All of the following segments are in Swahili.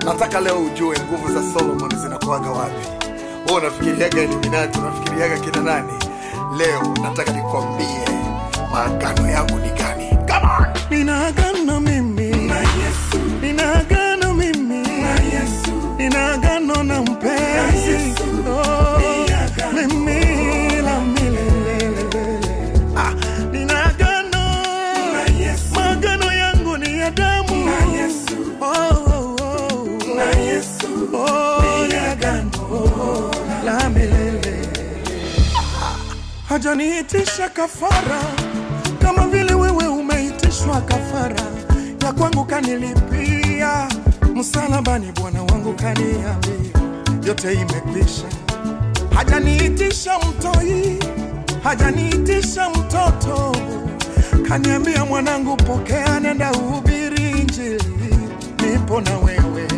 Nataka leo ujue nguvu za Solomon zinakuwaga wapi. Wewe unafikiriaga Illuminati, unafikiriaga kina nani? Leo nataka nikwambie maagano yangu ni gani. Come on. Nina agano mimi na Yesu. Nina agano mimi na Yesu. Nina agano na mpenzi. Mimi la milele. Nina agano na Yesu. Maagano yangu ni ya damu na Yesu. na Yesu. Ni agano la milele. Hajaniitisha kafara kama vile wewe umeitishwa kafara. Ya kwangu kanilipia msalabani, Bwana wangu kaniambia yote imekwisha. Hajaniitisha mtoi, hajaniitisha mtoto, kaniambia mwanangu pokea, nenda uhubiri Injili, nipo na wewe.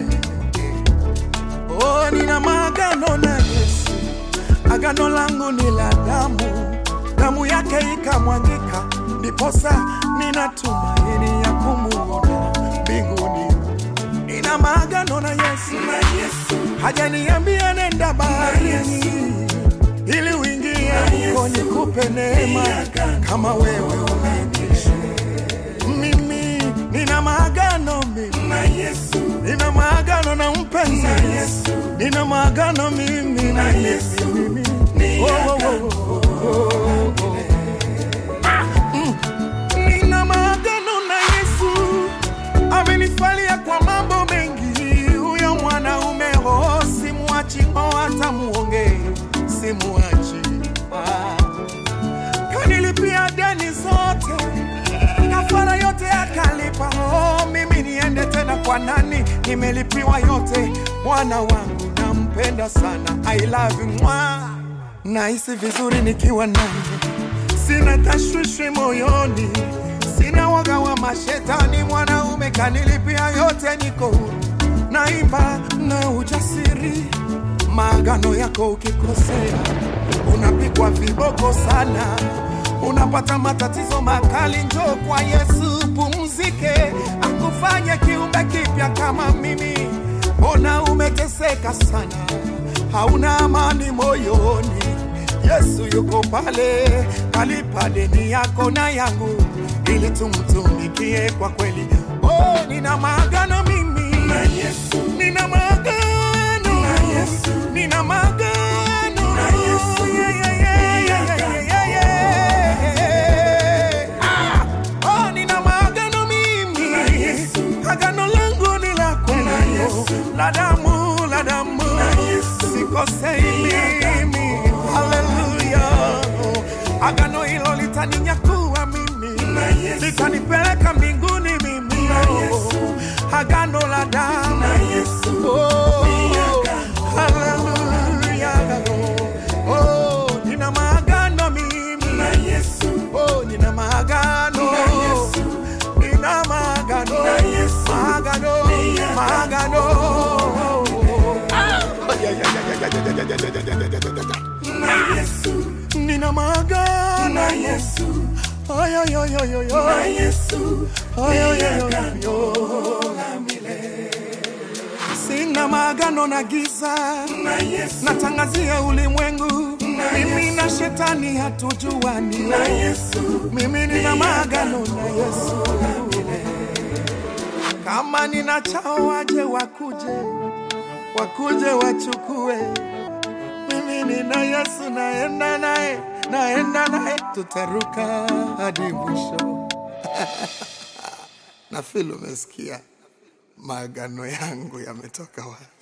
Oh, nina maagano na Yesu. Agano langu ni la damu, damu yake ikamwagika, ndiposa nina tumaini ya kumuona mbinguni. Nina maagano na Yesu. Hajaniambia nenda baharini ili uingie huko nikupe neema kama wewe umeitisha. Mimi nina maagano na Yesu. Nina maagano na mpenzi. Nina maagano mimi na Yesu. Nina maagano na Yesu. Amenifalia kwa mambo mengi. Huyo mwanaume simuachi, hata muonge simuachi. Kanilipia deni zote, kafara yote akalipa. Mimi niende tena kwa nani? Nimelipiwa yote. Bwana wangu nampenda sana, I love you. Nahisi vizuri nikiwa naye, sina tashwishi moyoni, sina woga wa mashetani. Mwanaume kanilipia yote, niko huru, naimba na ujasiri. Maagano yako ukikosea unapigwa viboko sana, unapata matatizo makali. Njoo kwa Yesu pumzike, akufanye kiumbe kipya kama mimi. Mbona umeteseka sana, hauna amani moyoni? Yesu yuko pale, kalipa deni yako na yangu, ili tumtumikie kwa kweli. Oh, nina maagano mimi na Yesu. Nina maagano na Yesu. Nina maagano na Yesu. Oh, nina maagano mimi na Yesu. Agano langu ni la kweli, la damu, la damu. Sikosei mimi. Hallelujah. Agano hilo litaninyakua mimi, litanipeleka mbinguni mimi. Agano la damu. Oh, hallelujah. Oh, nina maagano mimi na Yesu. Oh, nina maagano. Nina maagano. Maagano. Nina maagano na Yesu. Ay ay ay ay ay na Yesu. Ay ay ay ay milele. Sina maagano na giza na Yesu. Natangazia ulimwengu mimi na shetani hatujuani na Yesu. Mimi nina maagano na Yesu. Kama nina chao waje wakuje wachukue. Mimi nina Yesu, naenda naye, tutaruka hadi mwisho. Na filo umesikia maagano yangu yametoka wapi?